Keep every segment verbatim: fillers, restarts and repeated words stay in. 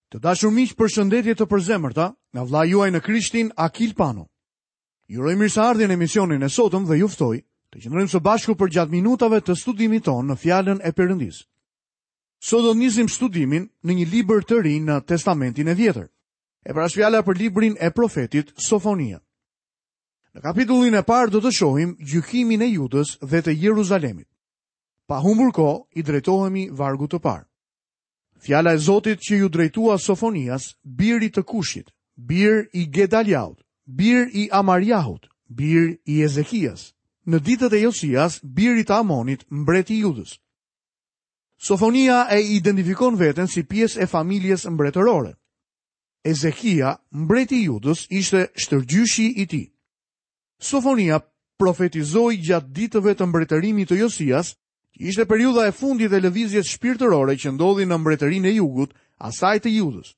Të dashur miq, përshëndetje të përzemërta nga vlla juaj në Krishtin, Akil Pano. Ju uroj mirëseardhje në emisionin e sotëm dhe ju ftoj të qëndrojmë së bashku për gjatë minutave të studimit tonë në fjalën e Perëndisë. Sot do të nisim studimin në një libër të ri në Testamentin e Vjetër. E pra fjala për librin e profetit Sofonia. Në kapitullin e parë do të shohim gjykimin e Judës dhe të Jeruzalemit. Pa humbur kohë, i drejtohemi vargut të parë. Fjala e Zotit që ju drejtua Sofonias, biri të Kushit, bir i Gedaliaut, bir i Amarjahut, bir i Ezekias, në ditët e Josias, biri të Amonit, mbreti i Judës. Sofonia e identifikon veten si pjesë e familjes mbretërore. Ezekia, mbreti i Judës, ishte shtërgjyshi i tij. Sofonia profetizoi gjatë ditëve të mbretërimit të Josias, ishte periudha e fundit e lëvizjes shpirtërore që ndodhi në mbretërinë e jugut, asaj të Judës.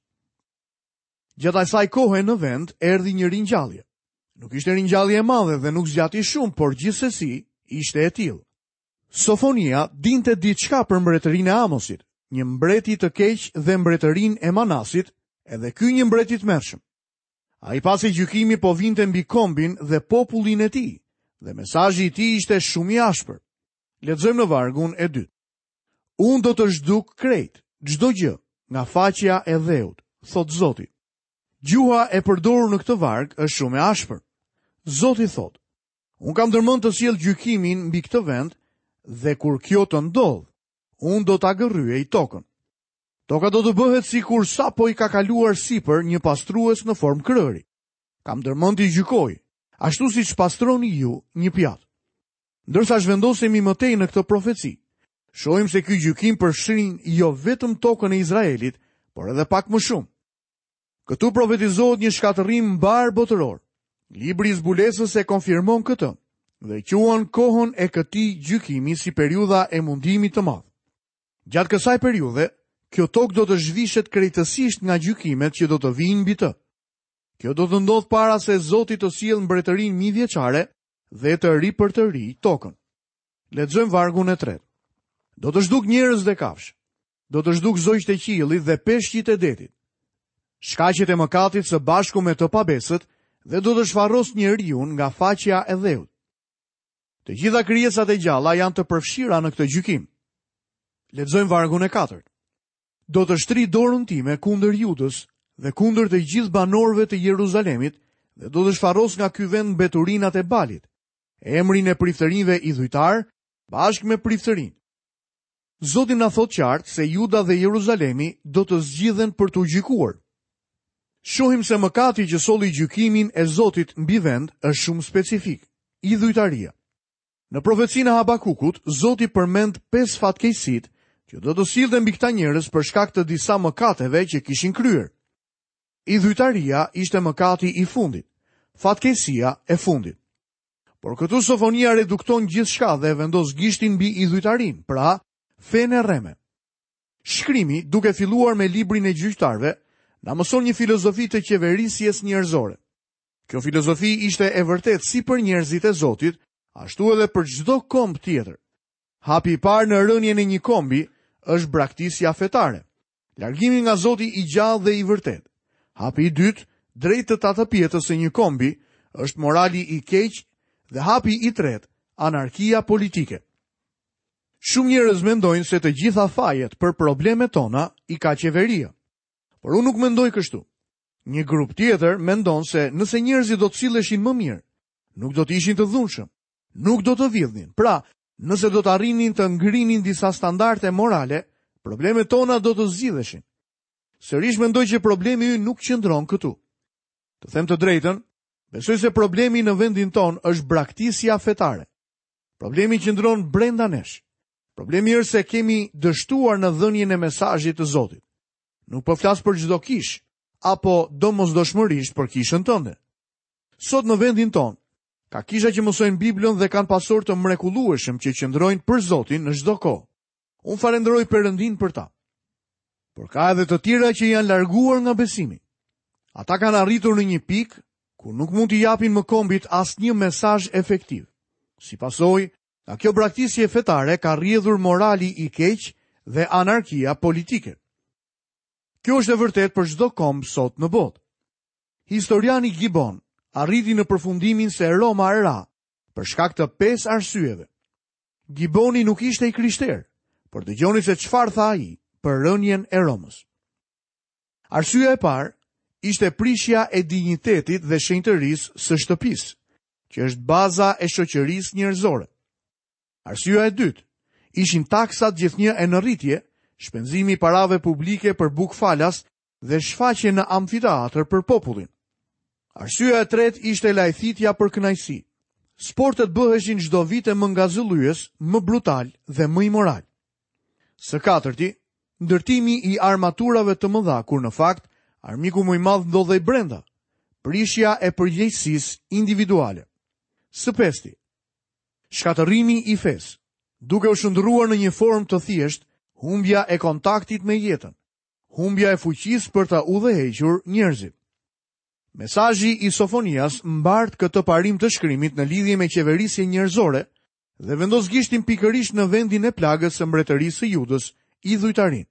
Gjatë asaj kohe në vend erdhi një ringjallje. Nuk ishte ringjallje e madhe dhe nuk zgjati shumë, por gjithsesi ishte e tillë. Sofonia dinte diçka për mbretërinë e Amosit, një mbreti të keq dhe mbretërinë e Manasit, edhe ky një mbreti i tmerrshëm. Ai pasi gjykimi po vinte mbi kombin dhe popullin e tij, dhe mesazhi i tij ishte shumë i ashpër. Lexojmë në vargun e dytë. Unë do të zhduk krejt, çdo gjë, nga faqja e dheut, thot Zoti. Gjuha e përdorur në këtë varg është shumë e ashpër. Zoti thot: Unë kam dërmend të sjell gjykimin mbi këtë vend, dhe kur kjo të ndodh, unë do ta gërryej tokën. Toka do të bëhet sikur sapo i ka kaluar sipër një pastrues në formë krëri. Kam dërmend t'i gjykoj, ashtu siç pastroni ju një pjatë. Ndërsa zhvendosemi më tej në këtë profeci, shohim se ky gjykim përfshin jo vetëm tokën e Izraelit, por edhe pak më shumë. Këtu profetizohet një shkatërrim mbar botëror. Libri i zbulesës e konfirmon këtë dhe quan kohën e këtij gjykimi si periudha e mundimit të madh. Gjatë kësaj periudhe, kjo tokë do të zhvishet krejtësisht nga gjykimet që do të vinë mbi të. Kjo do të ndodh para se Zoti të sjellë mbretërinë mijëvjeçare dhe të ri për të ri tokën. Lexojmë vargun e tretë. Do të zhduk njerëz dhe kafsh. Do të zhduk zogjt e qiellit dhe peshqit e detit. Shkaqet e mëkatit së bashku me të pabesët dhe do të shfarros njeriu nga faqja e dheut. Të gjitha krijesat e gjalla janë të përfshira në këtë gjykim. Lexojmë vargun e katërt. Do të shtri dorën time kundër Judës dhe kundër të gjithë banorëve të Jeruzalemit dhe do të shfarros nga ky vend mbeturinat e Balit, emrin e priftërinëve idhujtar, bashkë me priftërinë. Zoti na thot qartë se Juda dhe Jeruzalemi do të zgjidhen për t'u gjykuar. Shohim se mëkati që solli gjykimin e Zotit mbi vend është shumë specifik, idhujtaria. Në profecinë e Habakukut, Zoti përmend pesë fatkeqësitë që do të sillen mbi këta njerëz për shkak të disa mëkateve që kishin kryer. Idhujtaria ishte mëkati i fundit, fatkeqësia e fundit. Por këtu Sofonia redukton gjithçka dhe vendos gishtin mbi idhujtarin, pra fenë e rreme. Shkrimi, duke filluar me librin e gjyqtarëve, na mëson një filozofi të qeverisjes njerëzore. Kjo filozofi ishte e vërtet si për njerëzit e Zotit, ashtu edhe për çdo komb tjetër. Hapi i parë në rënien e një kombi është braktisja fetare, largimi nga Zoti i gjallë dhe i vërtet. Hapi i dytë, drejt të tatapjetës së një kombi, është morali i keq dhe hapi i tretë, anarkia politike. Shumë njerëz mendojnë se të gjitha fajet për problemet tona i ka qeveria. Por unë nuk mendoj kështu. Një grup tjetër mendon se nëse njerëzit do të silleshin më mirë, nuk do të ishin të dhunshëm, nuk do të vjedhin. Pra, nëse do të arrinin të ngrinin disa standarde morale, problemet tona do të zgjidheshin. Sërish mendoj që problemi ynë nuk qëndron këtu. Të them të drejtën, besoj se problemi në vendin ton është braktisja fetare. Problemi qëndron brenda nesh. Problemi është se kemi dështuar në dhënien e mesazhit të Zotit. Nuk po flas për çdo kish, apo domosdoshmërisht për kishën tënde. Sot në vendin ton, ka kisha që mësojnë Biblën dhe kanë pasor të mrekullueshëm që qëndrojnë për Zotin në çdo kohë. Unë falenderoj Perëndin për ta. Por ka edhe të tjera që janë larguar nga besimi. Ata kanë arritur në një pikë ku nuk mund t'i japin më kombit asnjë mesazh efektiv. Si pasojë, nga kjo braktisje fetare ka rrjedhur morali i keq dhe anarkia politike. Kjo është e vërtet për çdo komb sot në botë. Historiani Gibbon arriti në përfundimin se Roma e ra për shkak të pesë arsyeve. Gibboni nuk ishte i krishterë, por dëgjoni se çfarë tha ai për rënien e Romës. Arsyeja e parë ishte prishja e dinjitetit dhe shenjtërisë së shtëpisë, që është baza e shoqërisë njerëzore. Arsyeja e dytë ishin taksat gjithnjë e në rritje, shpenzimi i parave publike për bukfalas dhe shfaqje në amfiteatër për popullin. Arsyeja e tretë ishte lajthitja për kënaqësi. Sportet bëheshin çdo vit e më ngazëllyes, më brutal dhe më imoral. Së katërti, ndërtimi i armaturave të mëdha, kur në fakt armiku më i madh ndodhej brenda, prishja e përgjegjësisë individuale. Së pesti, shkatërrimi i fesë, duke u shndërruar në një formë të thjeshtë, humbja e kontaktit me jetën, humbja e fuqisë për ta udhëhequr njerëzit. Mesazhi i Sofonias mbart këtë parim të shkrimit në lidhje me qeverisje njerëzore dhe vendos gishtin pikërisht në vendin e plagës së mbretërisë së Judës, idhujtarin.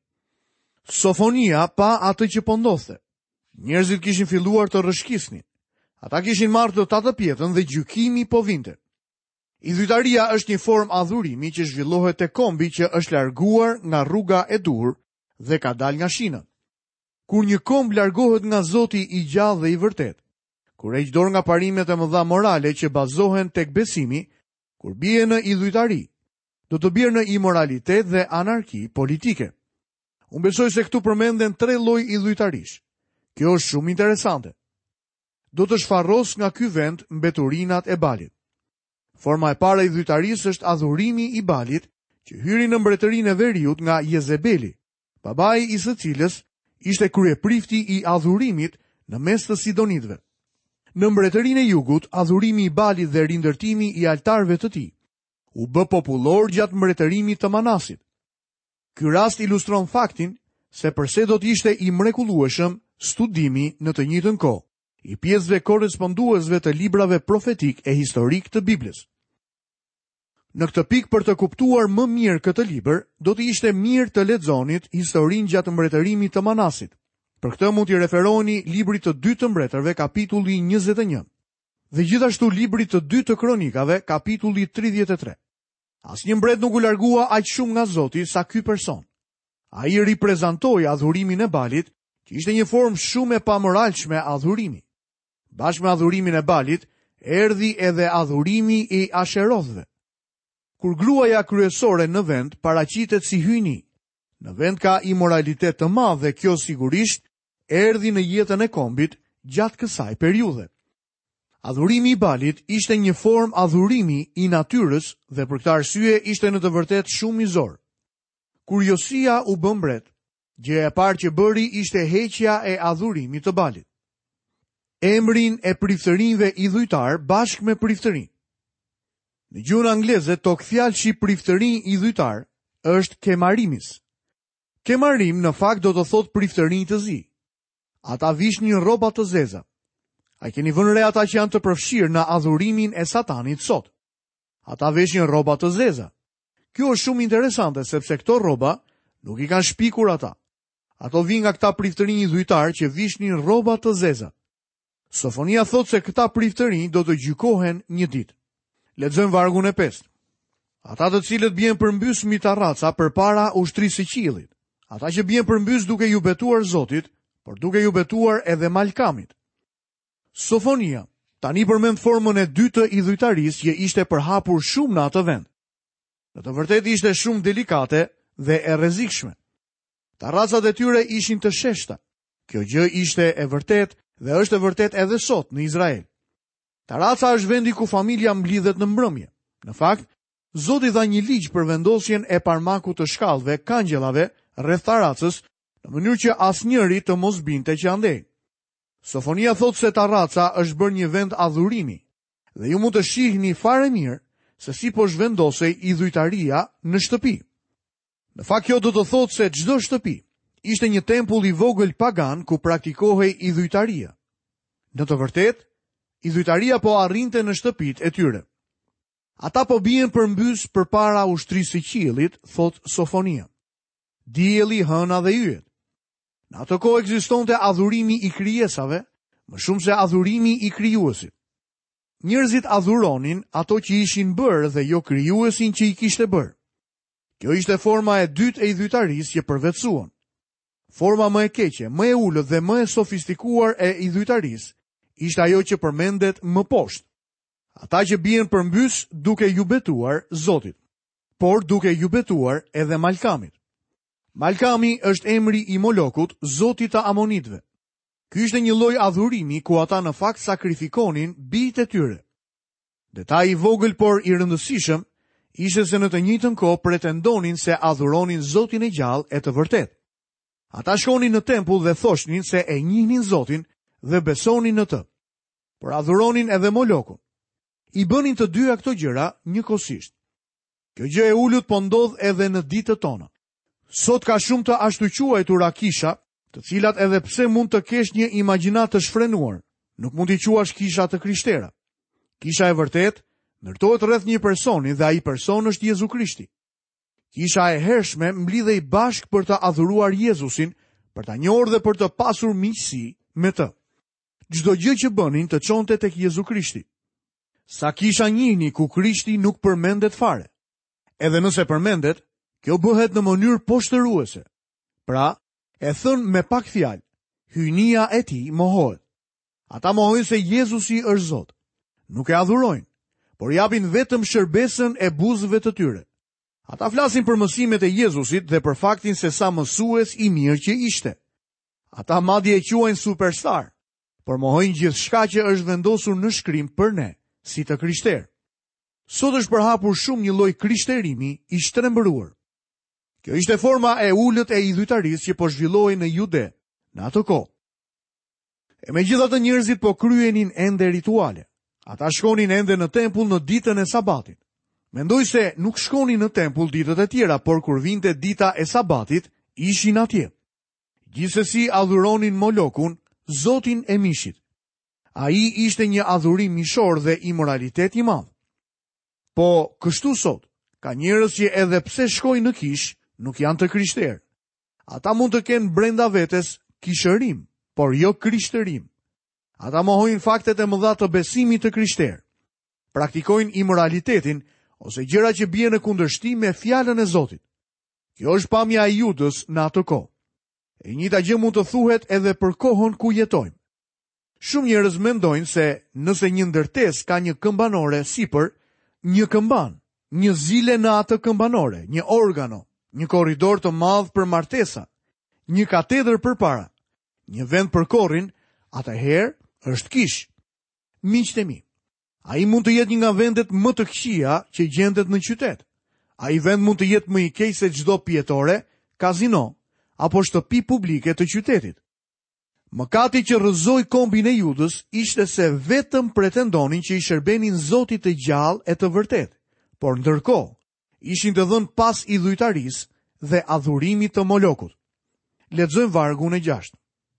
Sofonia pa atë që po ndodhte. Njerëzit kishin filluar të rrëshqisnin. Ata kishin marrë të tatë pjetën dhe gjykimi po vinte. Idhujtaria është një formë adhurimi që zhvillohet te kombi që është larguar nga rruga e duhur dhe ka dal nga shina. Kur një komb largohet nga Zoti i gjallë dhe i vërtet, kur heq dorë nga parimet e mëdha morale që bazohen tek besimi, kur bie në idhujtari, do të bjerë në imoralitet dhe anarki politike. Unë besoj se këtu përmenden tre lloj idhujtarish. Kjo është shumë interesante. Do të shfarros nga ky vend mbeturinat e Balit. Forma e parë e idhujtarisë është adhurimi i Balit, që hyri në mbretërinë e veriut nga Jezebeli, babai i së cilës ishte kryeprifti i adhurimit në mes të sidonitëve. Në mbretërinë e jugut, adhurimi i Balit dhe rindërtimi i altarëve të tij u bë popullor gjatë mbretërimit të Manasit. Ky rast ilustron faktin se përse do të ishte i mrekullueshëm studimi në të njëjtën kohë i pjesëve korresponduesve të librave profetik e historik të Biblës. Në këtë pikë, për të kuptuar më mirë këtë libër, do të ishte mirë të lexonit historinë gjatë mbretërimit të Manasit. Për këtë mund t'i referoheni librit të dytë të mbretërve, kapitulli njëzet e një, dhe gjithashtu librit të dytë të kronikave, kapitulli tridhjetë e tre. Asnjë mbret nuk u largua aq shumë nga Zoti sa ky person. Ai riprezentoi adhurimin e Balit, që ishte një formë shumë e pamoralshme adhurimi. Bashkë me adhurimin e Balit, erdhi edhe adhurimi i Asherothëve. Kur gruaja kryesore në vend paraqitet si hyjni, në vend ka imoralitet të madh dhe kjo sigurisht erdhi në jetën e kombit gjatë kësaj periudhe. Adhurimi i Balit ishte një formë adhurimi i natyrës dhe për këtë arsye ishte në të vërtetë shumë mizor. Kur Josia u bë mbret, gjëja e parë që bëri ishte heqja e adhurimit të Balit. Emrin e priftërinjve idhujtar bashkë me priftërin. Në gjuhën angleze, tokë fjalëshi priftërinj idhujtar është kemarimis. Kemarim në fakt do të thotë priftërinj të zi. Ata vishnin rroba të zeza. A keni vënë re ata që janë të përfshirë në adhurimin e Satanit sot? Ata veshin rroba të zeza. Kjo është shumë interesante sepse këto rroba nuk i kanë shpikur ata. Ato vijnë nga këta priftërinj idhujtar që vishnin rroba të zeza. Sofonia thot se këta priftërinj do të gjykohen një ditë. Lexojmë vargun e pestë. Ata të cilët bien përmbys mbi tarraca përpara ushtrisë së qiellit. Ata që bien përmbys duke ju betuar Zotit, por duke ju betuar edhe Malkamit. Sofonia tani përmend formën e dytë të idhujtarisë që ishte përhapur shumë në atë vend. Në të vërtetë ishte shumë delikate dhe e rrezikshme. Tarracat e tyre ishin të sheshta. Kjo gjë ishte e vërtetë dhe është e vërtet edhe sot në Izrael. Tarraca është vendi ku familja mblidhet në mbrëmje. Në fakt, Zoti dha një ligj për vendosjen e parmakut të shkallëve, kangjellave rreth tarracës, në mënyrë që asnjëri të mos binte që andej. Sofonia thot se tarraca është bërë një vend adhurimi, dhe ju mund të shihni fare mirë se si po zhvendosej idhujtaria në shtëpi. Në fakt, kjo do të thotë se çdo shtëpi ishte një tempull i vogël pagan ku praktikohej idhujtaria. Në të vërtetë, idhujtaria po arrinte në shtëpitë e tyre. Ata po bien përmbys përpara ushtrisë së qiellit, thot Sofonia. Dielli, hëna dhe yjet. Në atë kohë ekzistonte adhurimi i krijesave, më shumë se adhurimi i krijuesit. Njerëzit adhuronin ato që ishin bërë dhe jo krijuesin që i kishte bërë. Kjo ishte forma e dytë e idhujtarisë që përvetësuan. Forma më e keqe, më e ulët dhe më e sofistikuar e idhujtarisë ishte ajo që përmendet më poshtë. Ata që bien përmbys duke ju betuar Zotit, por duke ju betuar edhe Malkamit. Malkami është emri i Molokut, zotit të Amonitëve. Ky ishte një lloj adhurimi ku ata në fakt sakrifikonin bijtë e tyre. Detaji i vogël por i rëndësishëm ishte se në të njëjtën kohë pretendonin se adhuronin Zotin e gjallë e të vërtetë. Ata shkonin në tempull dhe thoshnin se e njihnin Zotin dhe besonin në të, por adhuronin edhe Molokun. I bënin të dyja këto gjëra njëkohësisht. Kjo gjë e ulët po ndodh edhe në ditët tona. Sot ka shumë të ashtu quajtura kisha, të cilat edhe pse mund të kesh një imagjinat të shfrenuar, nuk mund t'i quash kisha të krishtera. Kisha e vërtet ndërtohet rreth një personi dhe ai person është Jezu Krishti. Kisha e hershme mblidhej bashk për të adhuruar Jezusin, për ta njohur dhe për të pasur miqësi me të. Çdo gjë që bënin të çonte tek Jezu Krishti. Sa kisha njihni ku Krishti nuk përmendet fare. Edhe nëse përmendet, kjo bëhet në mënyrë poshtëruese. Pra, e thën me pak fjalë, hyjnia e tij mohohet. Ata mohojnë se Jezusi është Zot. Nuk e adhurojnë, por japin vetëm shërbesën e buzëve të tyre. Ata flasin për mësimet e Jezusit dhe për faktin se sa mësues i mirë që ishte. Ata madje e quajnë superstar, por mohojnë gjithçka që është vendosur në shkrim për ne, si të krishterë. Sot është përhapur shumë një lloj krishterimi i shtrembëruar. Kjo ishte forma e ulët e idhujtarisë që po zhvillohej në Jude në atë kohë. E megjithatë njerëzit po kryenin ende rituale. Ata shkonin ende në tempull në ditën e Sabatit. Mendoj se nuk shkonin në tempull ditët e tjera, por kur vinte dita e Sabatit, ishin atje. Gjithsesi adhuronin Molokun, zotin e mishit. Ai ishte një adhurim mishor dhe imoralitet i madh. Po kështu sot, ka njerëz që edhe pse shkojnë në kish, nuk janë të krishterë. Ata mund të kenë brenda vetes kishërim, por jo krishtërim. Ata mohojnë faktet e mëdha të besimit të krishterë. Praktikojnë imoralitetin ose gjëra që bien në kundërshtim me fjalën e Zotit. Kjo është pamja e Judës në atë kohë. E njëjta gjë mund të thuhet edhe për kohën ku jetojmë. Shumë njerëz mendojnë se nëse një ndërtesë ka një këmbanore sipër, një këmban, një zile në atë këmbanore, një organo, një korridor të madh për martesa, një katedër përpara, një vend për korrin, atëherë është kish. Miqtë e mi, ai mund të jetë një nga vendet më të këqija që gjendet në qytet. Ai vend mund të jetë më i keq se çdo pietore, kazino apo shtëpi publike të qytetit. Mëkati që rrëzoi kombin e Judës ishte se vetëm pretendonin që i shërbenin Zotit të gjallë e të vërtetë, por ndërkohë ishin të dhënë pas idhujtarisë dhe adhurimit të Molokut. Lexojmë vargun e gjashtë.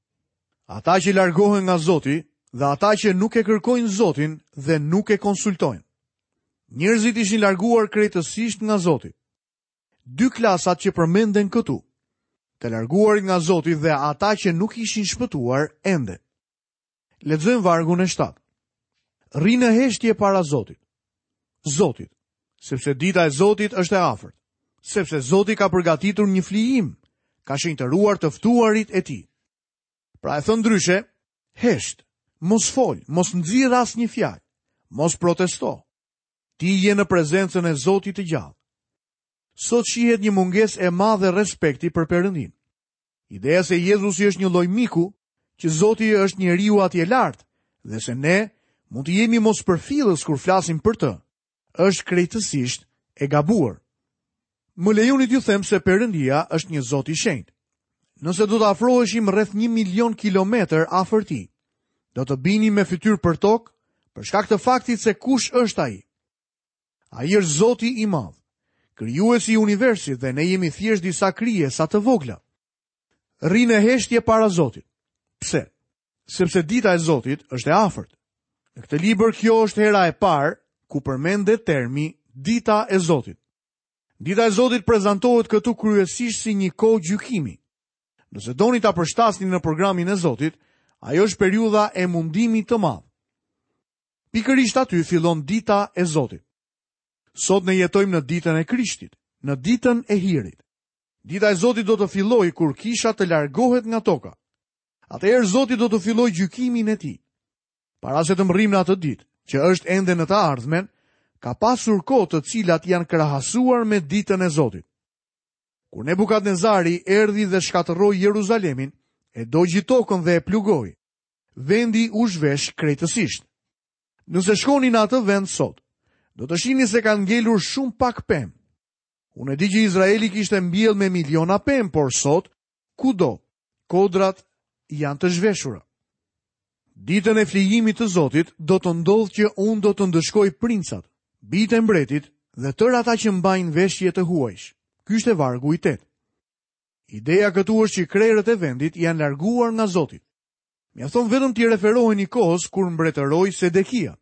Ata që largohen nga Zoti dhe ata që nuk e kërkojnë Zotin dhe nuk e konsultojnë. Njerëzit ishin larguar krejtësisht nga Zoti. Dy klasat që përmenden këtu, të larguarit nga Zoti dhe ata që nuk ishin shpëtuar ende. Lexojmë vargun e shtatë. Rri në heshtje para Zotit. Zotit, sepse dita e Zotit është e afërt, sepse Zoti ka përgatitur një flijim, ka shenjtëruar të ftuarit e tij. Pra e thënë ndryshe, hesht, mos fol, mos nxirr asnjë fjalë, mos protesto. Ti je në prezencën e Zotit të gjallë. Sot shihet një mungesë e madhe respekti për Perëndin. Ideja se Jezusi është një lloj miku, që Zoti është njeriu atje lart, dhe se ne mund të jemi mos përfillës kur flasim për të, është krejtësisht e gabuar. Më lejoni t'ju them se Perëndia është një Zot i shenjtë. Nëse do të afroheshim rreth një milion kilometër afër tij, do të binim me fytyrë për tokë për shkak të faktit se kush është ai. Ai është Zoti i madh, krijuesi i universit dhe ne jemi thjesht disa krijesa të vogla. Rri në heshtje para Zotit. Pse? Sepse dita e Zotit është e afërt. Në këtë libër kjo është hera e parë ku përmendet termi dita e Zotit. Dita e Zotit prezantohet këtu kryesisht si një kohë gjykimi. Nëse doni ta përshtasni në programin e Zotit, ajo është periudha e mundimit të madh. Pikërisht aty fillon dita e Zotit. Sot ne jetojmë në ditën e Krishtit, në ditën e hirit. Dita e Zotit do të fillojë kur kisha të largohet nga toka. Atëherë Zoti do të fillojë gjykimin e tij. Para se të mrrim në atë ditë, që është ende në të ardhmen, ka pasur kohë të cilat janë krahasuar me ditën e Zotit. Kur Nebukadnezari erdhi dhe shkatërroi Jeruzalemin, e dogji tokën dhe e plugoi, vendi u zhvesh krejtësisht. Nëse shkoni në atë vend sot, do të shihni se kanë ngelur shumë pak pemë. Unë e di që Izraeli kishte mbjell me miliona pemë, por sot, kudo, kodrat janë të zhveshura. Ditën e flijimit të Zotit do të ndodhë që unë do të ndëshkoj princat, bitë e mbretit dhe tërë ata që mbajnë veshje të huajsh. Ky është e vargu i tetë. Ideja këtu është që krerët e vendit janë larguar nga Zoti. Mjafton vetëm t'i referoheni kohës kur mbretëroi Sedekia.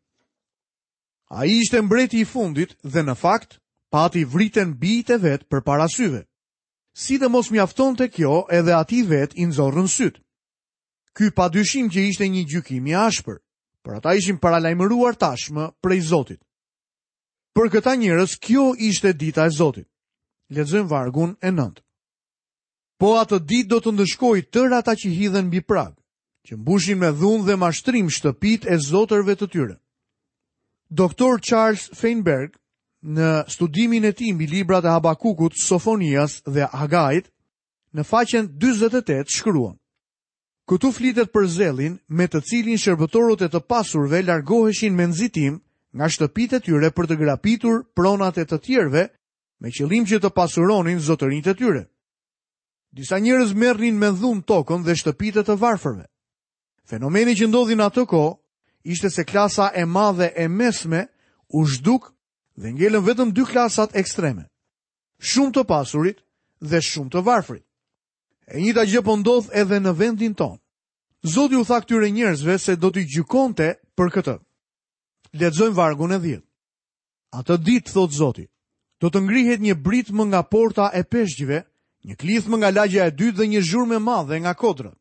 Ai ishte mbreti i fundit dhe në fakt pati vriten bijtë e vet përpara syve. Sidomos mjaftonte kjo edhe atij vet i nxorrën syt. Ky padyshim që ishte një gjykim i ashpër, por ata ishin paralajmëruar tashmë prej Zotit. Për këta njerëz kjo ishte dita e Zotit. Lexojmë vargun e nëntë. Po atë ditë do të ndëshkoj tërë ata që hidhen mbi prag, që mbushin me dhunë dhe mashtrim shtëpitë e zotërve të tyre. Doktor Charles Feinberg, në studimin e tij mbi librat e Habakukut, Sofonias dhe Hagait, në faqen dyzet e tetë shkruan: Këtu flitet për zellin me të cilin shërbëtorët e të pasurve largoheshin me nxitim nga shtëpitë e tyre për të grapitur pronat e të tjerëve, me qëllim që të pasuronin zotërinë e tyre. Disa njerëz merrnin me dhunë tokën dhe shtëpitë të varfërve. Fenomeni që ndodhi në atë kohë ishte se klasa e madhe e mesme u zhduk dhe ngelën vetëm dy klasat ekstreme: shumë të pasurit dhe shumë të varfrit. E njëjta gjë po ndodh edhe në vendin tonë. Zoti u tha këtyre njerëzve se do t'i gjykonte për këtë. Lexojmë vargun e dhjetë. Atë ditë, thot Zoti, do të ngrihet një brit më nga porta e peshqve, një klith më nga lagja e dytë dhe një zhurmë e madhe nga kodrat.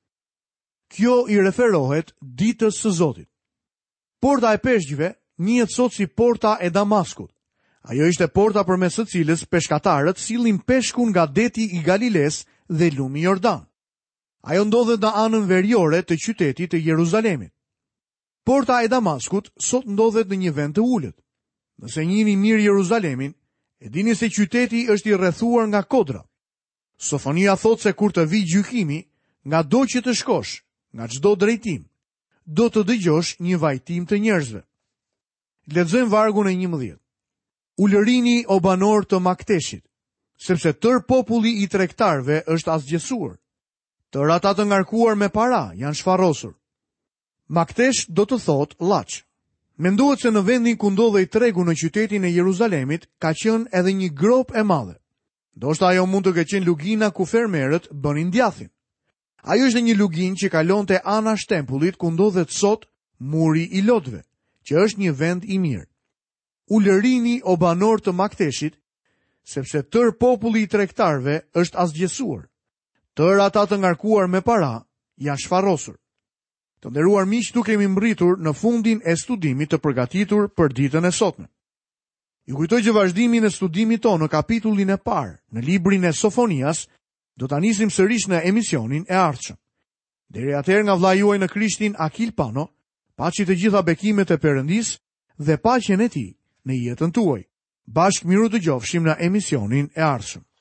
Kjo i referohet ditës së Zotit. Porta e peshqve njihet sot si porta e Damaskut. Ajo ishte porta përmes së cilës peshkatarët sillnin peshkun nga deti i Galiles dhe lumi Jordan. Ajo ndodhet në anën veriore të qytetit të Jeruzalemit. Porta e Damaskut sot ndodhet në një vend të ulët. Nëse njihni mirë Jeruzalemin, e dini se qyteti është i rrethuar nga kodra. Sofonia thot se kur të vi gjykimi, nga do që të shkosh, nga çdo drejtim, do të dëgjosh një vajtim të njerëzve. Lexojmë vargun e njëmbëdhjetë. Ulërini o banor të Makteshit, sepse tër populli i tregtarëve është asgjësuar. Tër ata të ngarkuar me para janë shfarrosur. Maktesh do të thot llaç. Mendohet se në vendin ku ndodhej tregu në qytetin e Jeruzalemit ka qenë edhe një grop e madhe. Ndoshta ajo mund të ketë qenë lugina ku fermerët bënin djathin. Ajo është një lugin që kalonte anash tempullit ku ndodhet sot muri i Lotëve, që është një vend i mirë. Ulërini o banor të Makteshit, sepse tër populli i tregtarëve është asgjësuar. Tër ata të ngarkuar me para janë shfarrosur. Të nderuar miq, tu kemi mbritur në fundin e studimit të përgatitur për ditën e sotme. Ju kujtoj që vazhdimin e studimit tonë në kapitullin e parë, në librin e Sofonias, do ta nisim sërish në emisionin e ardhshëm. Deri atëherë nga vllai juaj në Krishtin Akil Pano, paçi të gjitha bekimet e Perëndis dhe paqen e tij në jetën tuaj. Bashkë miru të gjofshim në emisionin e ardhshëm.